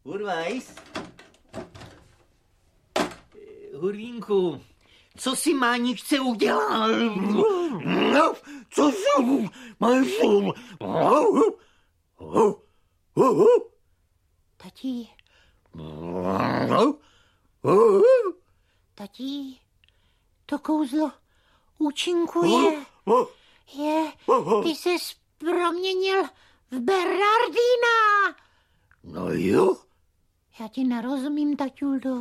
Urvajs. Hurvínku, co si Máničce udělal? No, co jsem, majsou? Tatí. Tatí, to kouzlo účinkuje. Ty ses proměnil v Bernardína. No jo. Já ti nerozumím, taťuldo.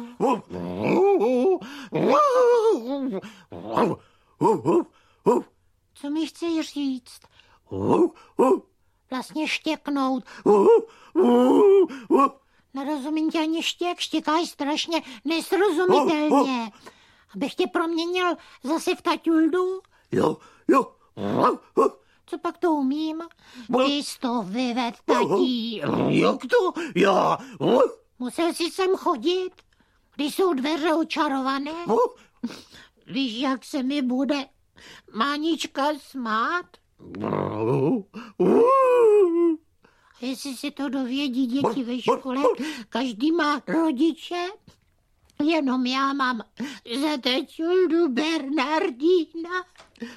Co mi chceš říct? Vlastně štěknout. Nerozumím tě ani štěk, štěkáš strašně nesrozumitelně. Abych tě proměnil zase v taťuldu? Jo. Co pak to umím? Ty jsi to vyved, tatí. Jak to? Já? Musel jsi sem chodit, když jsou dveře očarované? Víš, jak se mi bude Mánička smát? A jestli si to dovědí děti ve škole, každý má rodiče, jenom já mám za taťuldu Bernardína.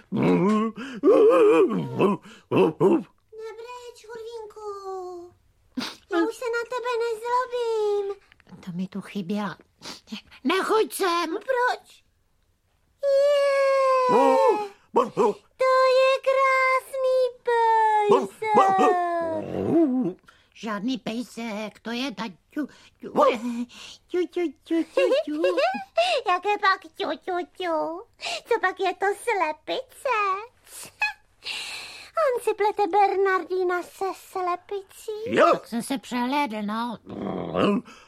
Nebreč, Hurvínku. Já už se na tebe nezlobím. To mi tu chyběla. Nechoď sem. Proč? To je krásný pejsek. Žádný pejsek, to je taťu. Jaké pak ťu. Co pak je to slepice? On si plete Bernardína se slepicí. Jak? Tak jsem se přehlédl, no.